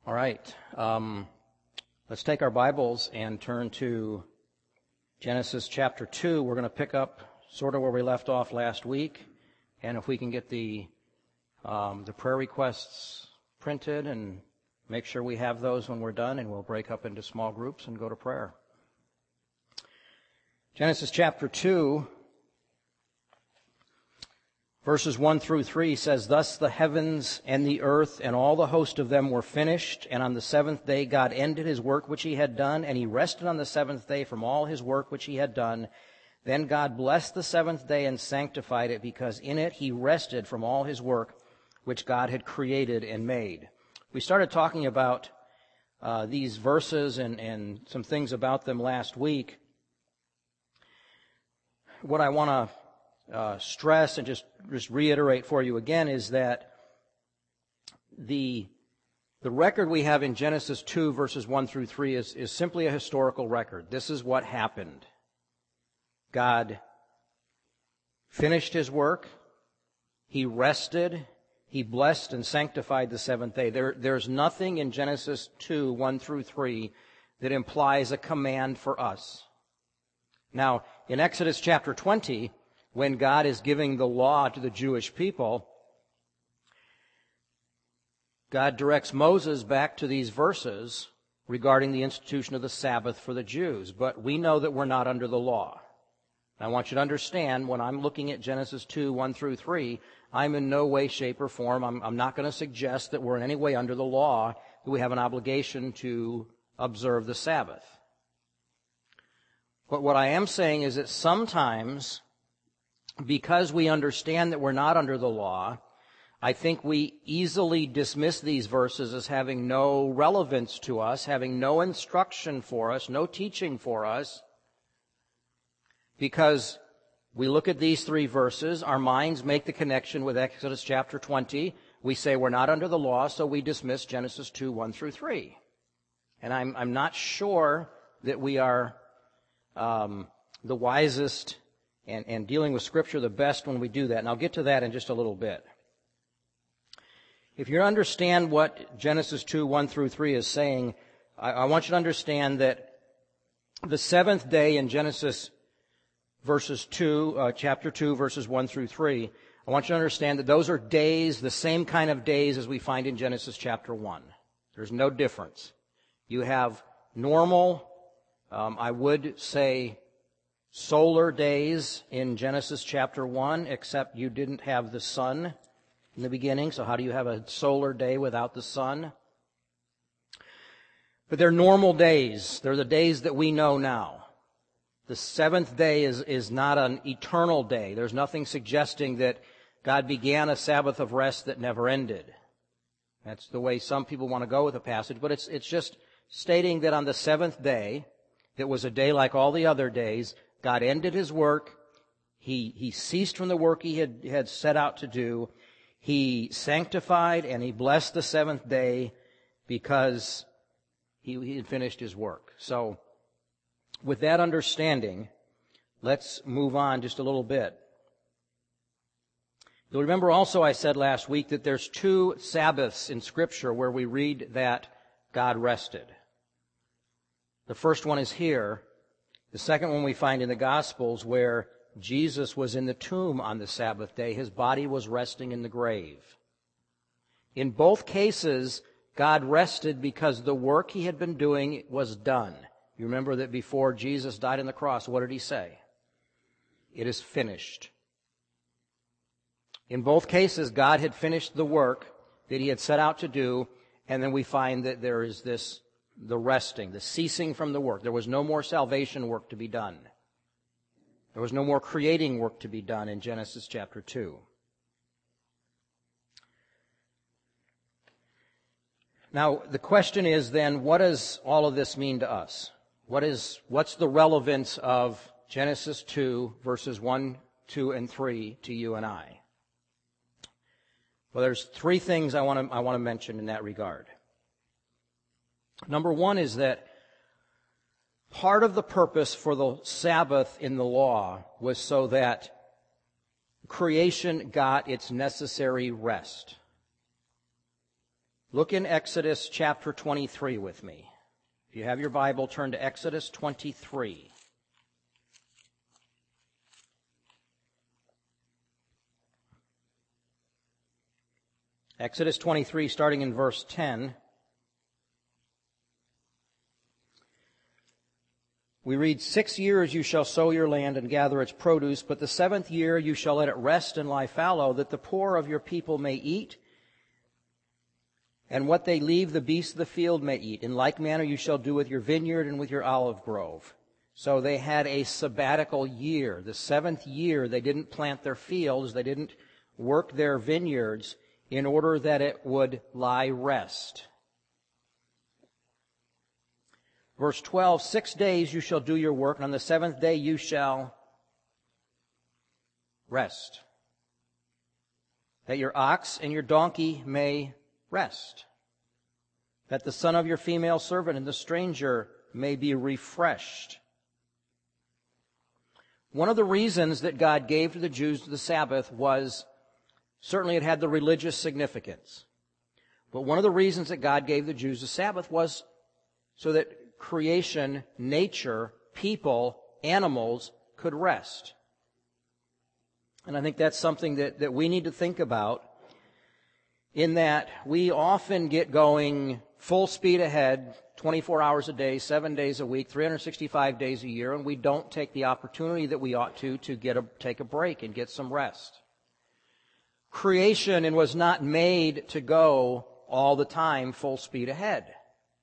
All right. Let's take our Bibles and turn to Genesis chapter 2. We're going to pick up sort of where we left off last week. And if we can get the prayer requests printed and make sure we have those when we're done, and we'll break up into small groups and go to prayer. Genesis chapter 2, verses 1 through 3 says, "Thus the heavens and the earth and all the host of them were finished, and on the seventh day God ended his work which he had done, and he rested on the seventh day from all his work which he had done. Then God blessed the seventh day and sanctified it, because in it he rested from all his work which God had created and made." We started talking about these verses and some things about them last week. What I want to stress and just reiterate for you again is that the record we have in Genesis 2 verses 1 through 3 is simply a historical record. This is what happened. God finished his work. He rested. He blessed and sanctified the seventh day. There's nothing in Genesis 2, 1 through 3 that implies a command for us. Now, in Exodus chapter 20, when God is giving the law to the Jewish people, God directs Moses back to these verses regarding the institution of the Sabbath for the Jews. But we know that we're not under the law. I want you to understand, when I'm looking at Genesis 2, 1 through 3, I'm in no way, shape, or form, I'm not going to suggest that we're in any way under the law, that we have an obligation to observe the Sabbath. But what I am saying is that sometimes, because we understand that we're not under the law, I think we easily dismiss these verses as having no relevance to us, having no instruction for us, no teaching for us, because we look at these three verses, our minds make the connection with Exodus chapter 20. We say we're not under the law, so we dismiss Genesis 2, 1 through 3. And I'm not sure that we are the wisest and dealing with Scripture the best when we do that. And I'll get to that in just a little bit. If you understand what Genesis 2, 1 through 3 is saying, I want you to understand that the seventh day in Genesis chapter 2, verses 1 through 3, I want you to understand that those are days, the same kind of days as we find in Genesis chapter 1. There's no difference. You have normal, I would say, solar days in Genesis chapter 1, except you didn't have the sun in the beginning, so how do you have a solar day without the sun? But they're normal days. They're the days that we know now. The seventh day is not an eternal day. There's nothing suggesting that God began a Sabbath of rest that never ended. That's the way some people want to go with the passage, but it's just stating that on the seventh day, that was a day like all the other days, God ended his work. He ceased from the work he had set out to do. He sanctified and he blessed the seventh day because he had finished his work. So, with that understanding, let's move on just a little bit. You'll remember also I said last week that there's two Sabbaths in Scripture where we read that God rested. The first one is here. The second one we find in the Gospels, where Jesus was in the tomb on the Sabbath day. His body was resting in the grave. In both cases, God rested because the work he had been doing was done. You remember that before Jesus died on the cross, what did he say? It is finished. In both cases, God had finished the work that he had set out to do, and then we find that there is the resting, the ceasing from the work. There was no more salvation work to be done. There was no more creating work to be done in Genesis chapter 2. Now, the question is then, what does all of this mean to us? What's the relevance of Genesis 2, verses 1, 2, and 3 to you and I? Well, there's three things I want to mention in that regard. Number one is that part of the purpose for the Sabbath in the law was so that creation got its necessary rest. Look in Exodus chapter 23 with me. If you have your Bible, turn to Exodus 23. Exodus 23, starting in verse 10. We read, 6 years you shall sow your land and gather its produce, but the 7th year you shall let it rest and lie fallow, that the poor of your people may eat, and what they leave the beasts of the field may eat. In like manner you shall do with your vineyard and with your olive grove. So they had a sabbatical year. The 7th year they didn't plant their fields, they didn't work their vineyards in order that it would lie rest. Verse 12, 6 days you shall do your work, and on the 7th day you shall rest, that your ox and your donkey may rest, that the son of your female servant and the stranger may be refreshed. One of the reasons that God gave to the Jews the Sabbath was, certainly it had the religious significance, but one of the reasons that God gave the Jews the Sabbath was so that creation, nature, people, animals could rest. And I think that's something that we need to think about, in that we often get going full speed ahead, 24 hours a day, 7 days a week, 365 days a year, and we don't take the opportunity that we ought to take a break and get some rest. Creation was not made to go all the time full speed ahead.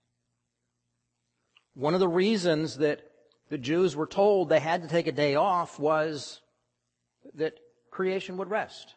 One of the reasons that the Jews were told they had to take a day off was that creation would rest.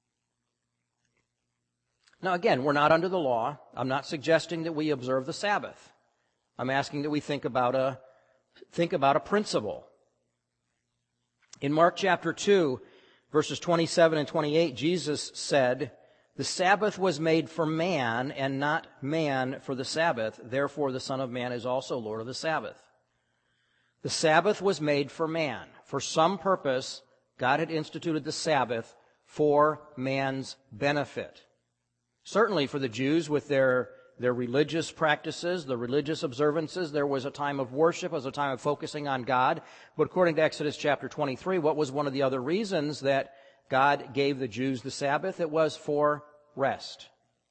Now again, we're not under the law. I'm not suggesting that we observe the Sabbath. I'm asking that we think about a principle. In Mark chapter 2, verses 27 and 28, Jesus said, "The Sabbath was made for man, and not man for the Sabbath. Therefore the Son of Man is also Lord of the Sabbath." The Sabbath was made for man. For some purpose, God had instituted the Sabbath for man's benefit. Certainly for the Jews with their religious practices, the religious observances, there was a time of worship, was a time of focusing on God. But according to Exodus chapter 23, what was one of the other reasons that God gave the Jews the Sabbath? It was for rest.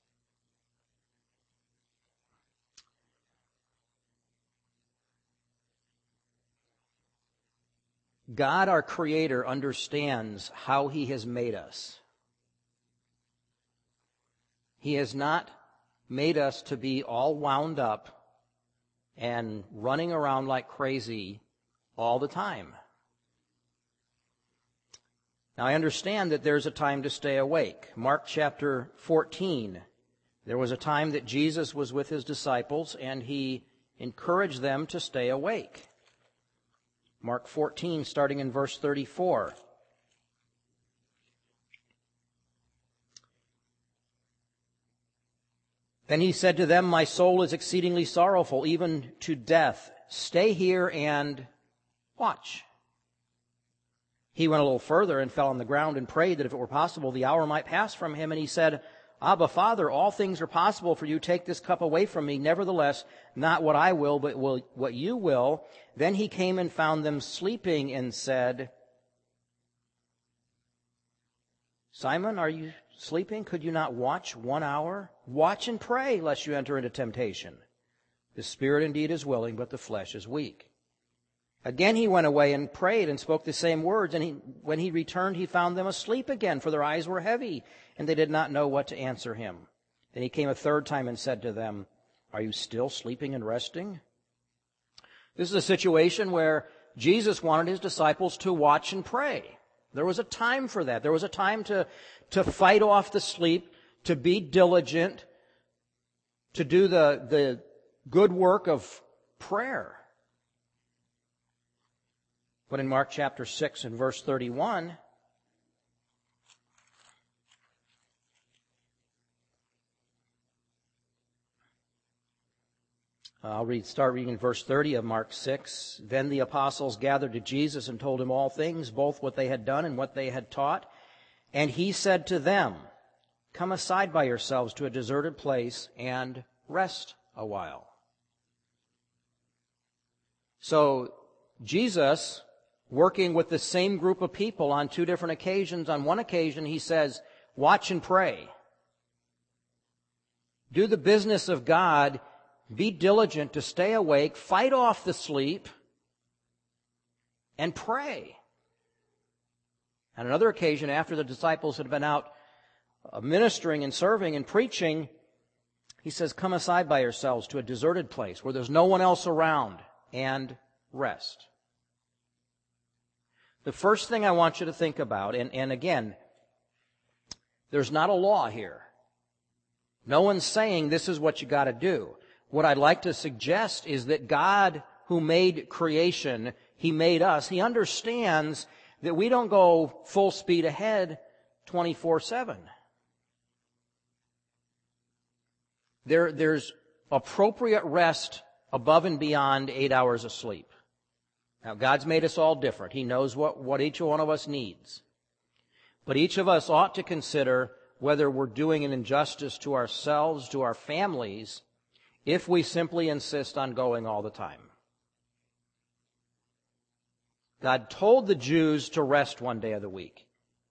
God, our Creator, understands how He has made us. He has not made us to be all wound up and running around like crazy all the time. Now, I understand that there's a time to stay awake. Mark chapter 14, there was a time that Jesus was with His disciples and He encouraged them to stay awake. Mark 14, starting in verse 34. Then He said to them, "My soul is exceedingly sorrowful, even to death. Stay here and watch." He went a little further and fell on the ground and prayed that if it were possible, the hour might pass from Him. And He said, "Abba, Father, all things are possible for You. Take this cup away from Me. Nevertheless, not what I will, but what You will." Then He came and found them sleeping and said, "Simon, are you sleeping? Could you not watch 1 hour? Watch and pray, lest you enter into temptation. The spirit indeed is willing, but the flesh is weak." Again He went away and prayed and spoke the same words. And when He returned, He found them asleep again, for their eyes were heavy, and they did not know what to answer Him. Then He came a third time and said to them, "Are you still sleeping and resting?" This is a situation where Jesus wanted His disciples to watch and pray. There was a time for that. There was a time to fight off the sleep, to be diligent, to do the good work of prayer. But in Mark chapter 6 and verse 31, start reading in verse 30 of Mark 6. Then the apostles gathered to Jesus and told Him all things, both what they had done and what they had taught. And He said to them, come aside by yourselves to a deserted place and rest a while. So Jesus, working with the same group of people on two different occasions, on one occasion he says, watch and pray. Do the business of God. Be diligent to stay awake, fight off the sleep, and pray. On another occasion, after the disciples had been out ministering and serving and preaching, he says, come aside by yourselves to a deserted place where there's no one else around and rest. The first thing I want you to think about, and again, there's not a law here. No one's saying this is what you got to do. What I'd like to suggest is that God, who made creation, He made us, He understands that we don't go full speed ahead 24/7. There's appropriate rest above and beyond 8 hours of sleep. Now, God's made us all different. He knows what each one of us needs. But each of us ought to consider whether we're doing an injustice to ourselves, to our families, if we simply insist on going all the time. God told the Jews to rest one day of the week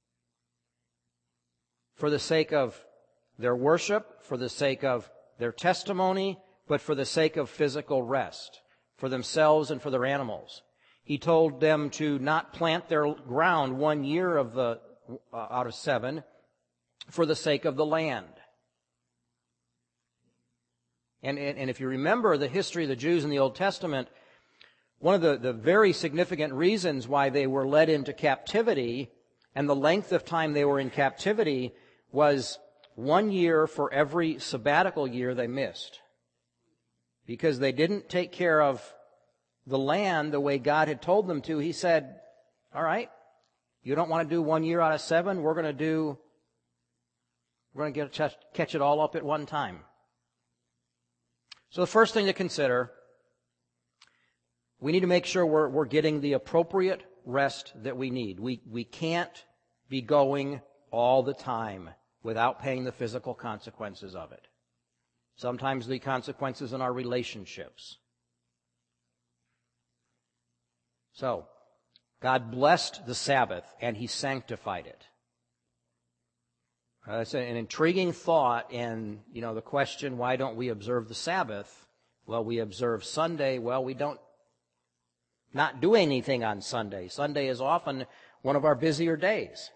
for the sake of their worship, for the sake of their testimony, but for the sake of physical rest, for themselves and for their animals. He told them to not plant their ground 1 year out of 7 for the sake of the land. And if you remember the history of the Jews in the Old Testament, one of the very significant reasons why they were led into captivity and the length of time they were in captivity was 1 year for every sabbatical year they missed. Because they didn't take care of the land the way God had told them to. He said, all right, you don't want to do 1 year out of 7, we're going to catch it all up at one time. So the first thing to consider, we need to make sure we're getting the appropriate rest that we need. We can't be going all the time without paying the physical consequences of it. Sometimes the consequences in our relationships. So, God blessed the Sabbath and He sanctified it. It's an intriguing thought, and, the question, why don't we observe the Sabbath? Well, we observe Sunday. Well, we don't not do anything on Sunday. Sunday is often one of our busier days.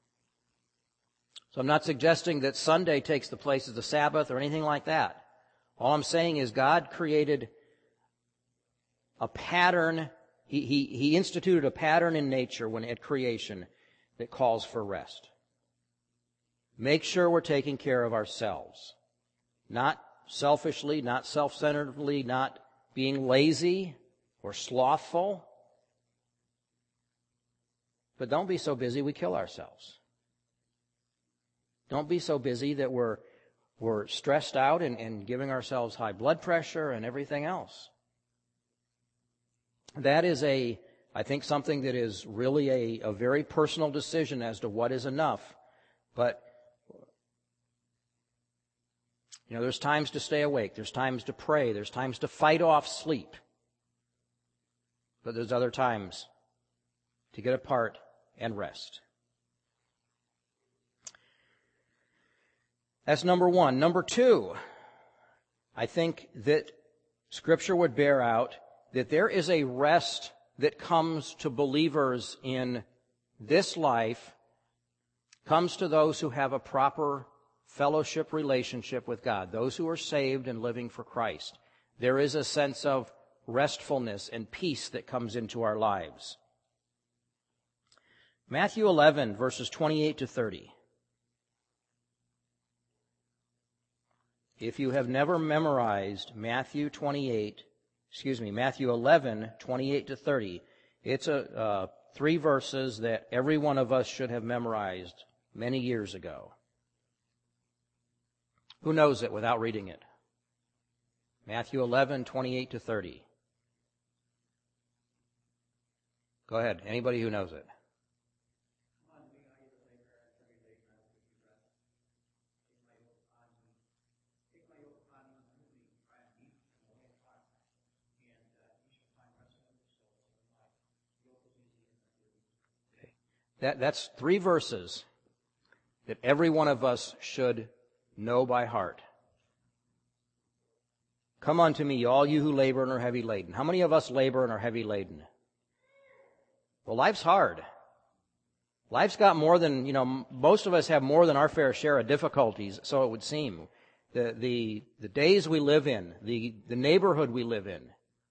So I'm not suggesting that Sunday takes the place of the Sabbath or anything like that. All I'm saying is God created a pattern. He instituted a pattern in nature at creation that calls for rest. Make sure we're taking care of ourselves. Not selfishly, not self-centeredly, not being lazy or slothful. But don't be so busy we kill ourselves. Don't be so busy that we're stressed out and giving ourselves high blood pressure and everything else. That is I think something that is really a very personal decision as to what is enough. But there's times to stay awake. There's times to pray. There's times to fight off sleep. But there's other times to get apart and rest. That's number one. Number two, I think that Scripture would bear out that there is a rest that comes to believers in this life, comes to those who have a proper fellowship relationship with God, those who are saved and living for Christ. There is a sense of restfulness and peace that comes into our lives. Matthew 11, verses 28 to 30. If you have never memorized Matthew 11, 28 to 30, it's 3 verses that every one of us should have memorized many years ago. Who knows it without reading it? Matthew 11, 28 to 30. Go ahead. Anybody who knows it. That's 3 verses that every one of us should know by heart. Come unto me, all you who labor and are heavy laden. How many of us labor and are heavy laden? Well, life's hard. Life's got more than, most of us have more than our fair share of difficulties, so it would seem. The days we live in, the neighborhood we live in.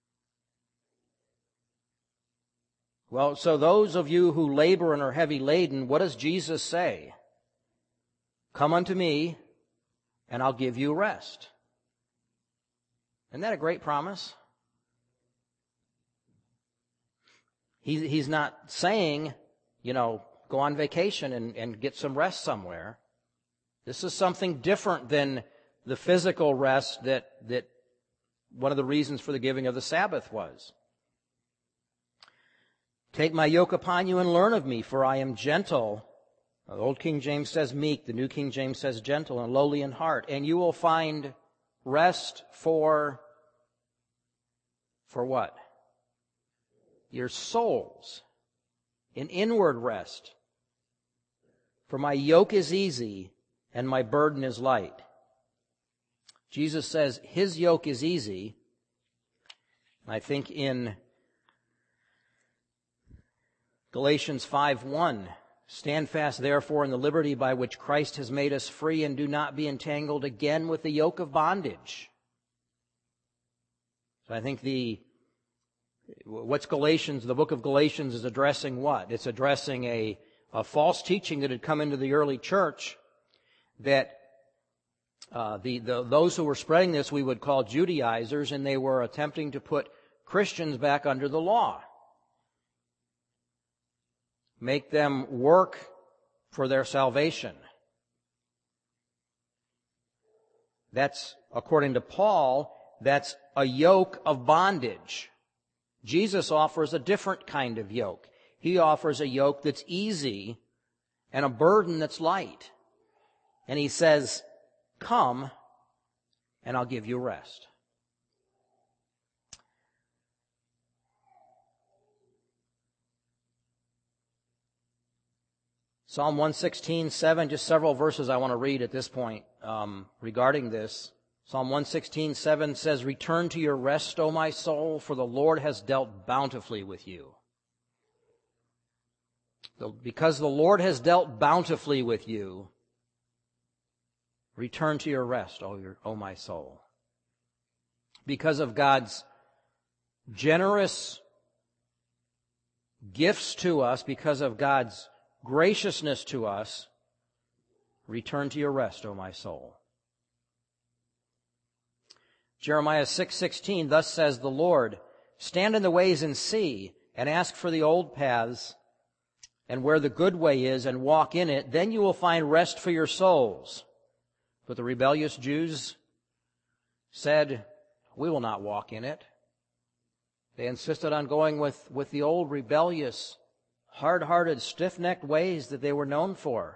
Well, so those of you who labor and are heavy laden, what does Jesus say? Come unto me, and I'll give you rest. Isn't that a great promise? He's not saying, go on vacation and get some rest somewhere. This is something different than the physical rest that one of the reasons for the giving of the Sabbath was. Take my yoke upon you and learn of me, for I am gentle. The Old King James says meek, the New King James says gentle and lowly in heart, and you will find rest for what? Your souls. An inward rest. For my yoke is easy and my burden is light. Jesus says his yoke is easy. I think in Galatians 5:1, stand fast therefore in the liberty by which Christ has made us free, and do not be entangled again with the yoke of bondage. So I think the book of Galatians is addressing what? It's addressing a false teaching that had come into the early church that those who were spreading this we would call Judaizers, and they were attempting to put Christians back under the law. Make them work for their salvation. That's, according to Paul, that's a yoke of bondage. Jesus offers a different kind of yoke. He offers a yoke that's easy and a burden that's light. And he says, come and I'll give you rest. Psalm 116:7, just several verses I want to read at this point regarding this. Psalm 116:7 says, return to your rest, O my soul, for the Lord has dealt bountifully with you. Because the Lord has dealt bountifully with you, return to your rest, O my soul. Because of God's generous gifts to us, because of God's graciousness to us, return to your rest, O my soul. Jeremiah 6:16, thus says the Lord, stand in the ways and see, and ask for the old paths, and where the good way is, and walk in it, then you will find rest for your souls. But the rebellious Jews said, we will not walk in it. They insisted on going with the old rebellious, hard-hearted, stiff-necked ways that they were known for.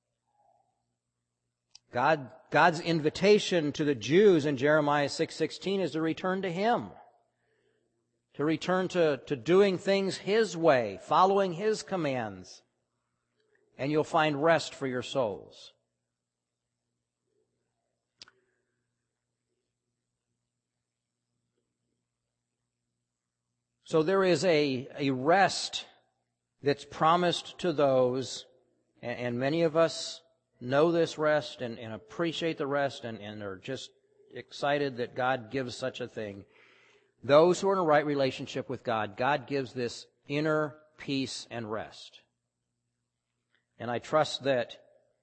God's invitation to the Jews in Jeremiah 6:16 is to return to Him, to return to doing things His way, following His commands, and you'll find rest for your souls. So there is a rest that's promised to those, and many of us know this rest and appreciate the rest and are just excited that God gives such a thing. Those who are in a right relationship with God, God gives this inner peace and rest. And I trust that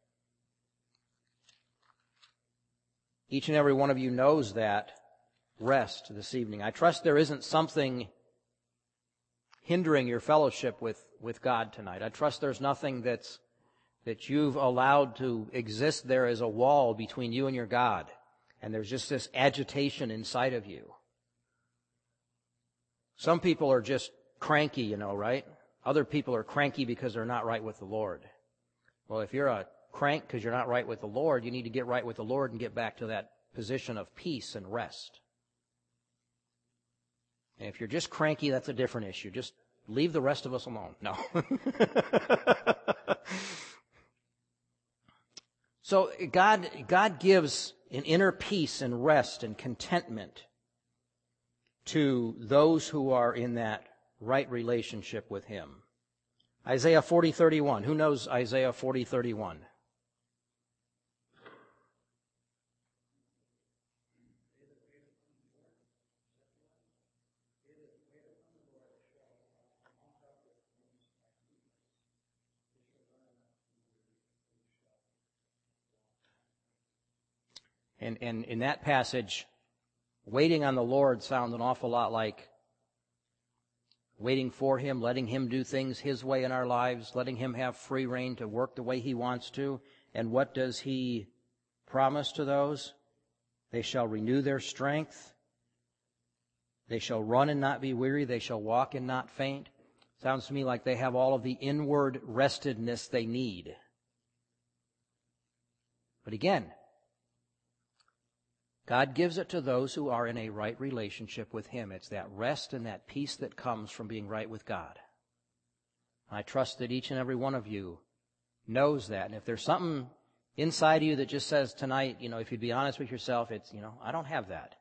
each and every one of you knows that rest this evening. I trust there isn't something hindering your fellowship with God tonight. I trust there's nothing that you've allowed to exist there as a wall between you and your God, and there's just this agitation inside of you. Some people are just cranky, right? Other people are cranky because they're not right with the Lord. Well, if you're a crank because you're not right with the Lord, you need to get right with the Lord and get back to that position of peace and rest. And if you're just cranky, that's a different issue. Just leave the rest of us alone. No. So God gives an inner peace and rest and contentment to those who are in that right relationship with Him. Isaiah 40:31. Who knows Isaiah 40:31? And in that passage, waiting on the Lord sounds an awful lot like waiting for Him, letting Him do things His way in our lives, letting Him have free rein to work the way He wants to. And what does He promise to those? They shall renew their strength. They shall run and not be weary. They shall walk and not faint. Sounds to me like they have all of the inward restedness they need. But again, God gives it to those who are in a right relationship with Him. It's that rest and that peace that comes from being right with God. I trust that each and every one of you knows that. And if there's something inside of you that just says tonight, if you'd be honest with yourself, it's, I don't have that.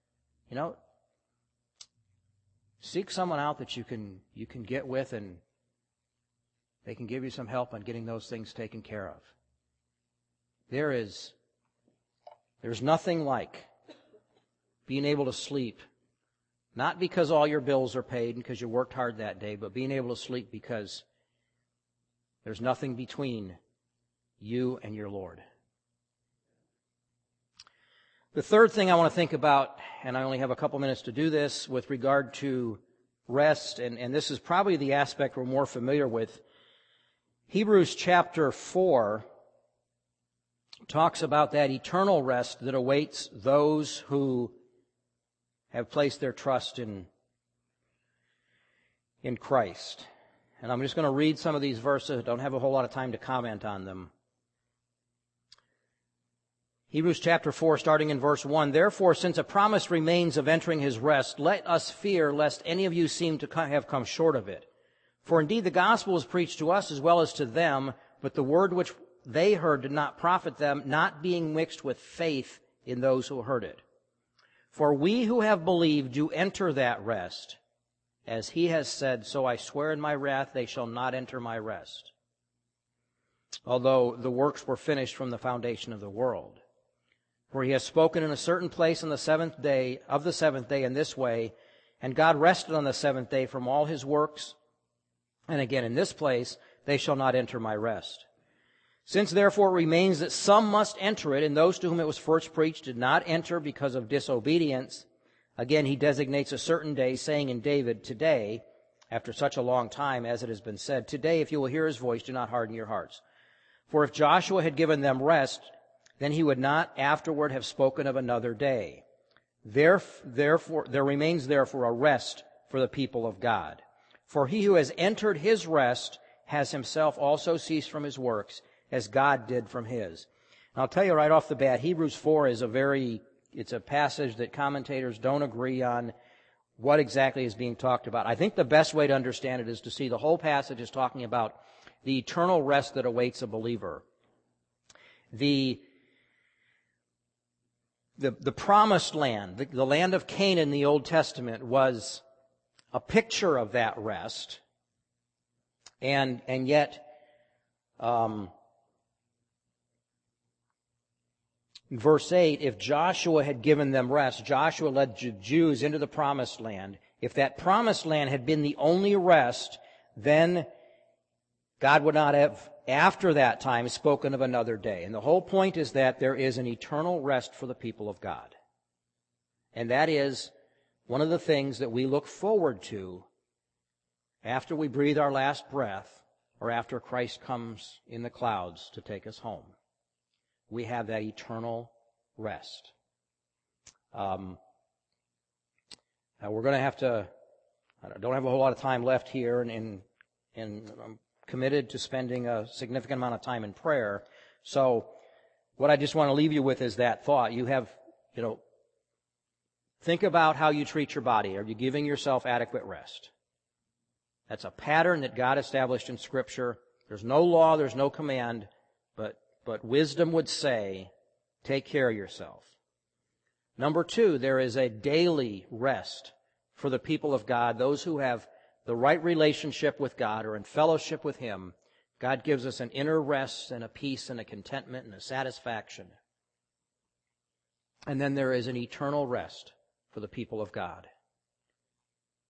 Seek someone out that you can get with, and they can give you some help on getting those things taken care of. There's nothing like being able to sleep, not because all your bills are paid and because you worked hard that day, but being able to sleep because there's nothing between you and your Lord. The third thing I want to think about, and I only have a couple minutes to do this, with regard to rest, and this is probably the aspect we're more familiar with. Hebrews chapter 4 talks about that eternal rest that awaits those who have placed their trust in Christ. And I'm just going to read some of these verses. I don't have a whole lot of time to comment on them. Hebrews chapter 4, starting in verse 1, "Therefore, since a promise remains of entering His rest, let us fear lest any of you seem to have come short of it. For indeed the gospel was preached to us as well as to them, but the word which they heard did not profit them, not being mixed with faith in those who heard it. For we who have believed do enter that rest. As He has said, so I swear in my wrath, they shall not enter my rest. Although the works were finished from the foundation of the world. For He has spoken in a certain place on the seventh day in this way, and God rested on the seventh day from all His works. And again in this place, they shall not enter my rest. Since therefore it remains that some must enter it, and those to whom it was first preached did not enter because of disobedience, again He designates a certain day, saying in David, today, after such a long time, as it has been said, today if you will hear His voice, do not harden your hearts. For if Joshua had given them rest, then he would not afterward have spoken of another day. Therefore, there remains therefore a rest for the people of God. For he who has entered his rest has himself also ceased from his works, as God did from His." And I'll tell you right off the bat, Hebrews 4 is it's a passage that commentators don't agree on what exactly is being talked about. I think the best way to understand it is to see the whole passage is talking about the eternal rest that awaits a believer. The promised land, the land of Canaan in the Old Testament, was a picture of that rest. And yet, verse 8, if Joshua had given them rest, Joshua led the Jews into the promised land. If that promised land had been the only rest, then God would not have, after that time, spoken of another day. And the whole point is that there is an eternal rest for the people of God. And that is one of the things that we look forward to after we breathe our last breath, or after Christ comes in the clouds to take us home. We have that eternal rest. Now we're going to have to, I don't have a whole lot of time left here, and I'm committed to spending a significant amount of time in prayer. So what I just want to leave you with is that thought. You have, think about how you treat your body. Are you giving yourself adequate rest? That's a pattern that God established in Scripture. There's no law, there's no command, but wisdom would say, take care of yourself. Number two, there is a daily rest for the people of God, those who have the right relationship with God or in fellowship with Him. God gives us an inner rest and a peace and a contentment and a satisfaction. And then there is an eternal rest for the people of God.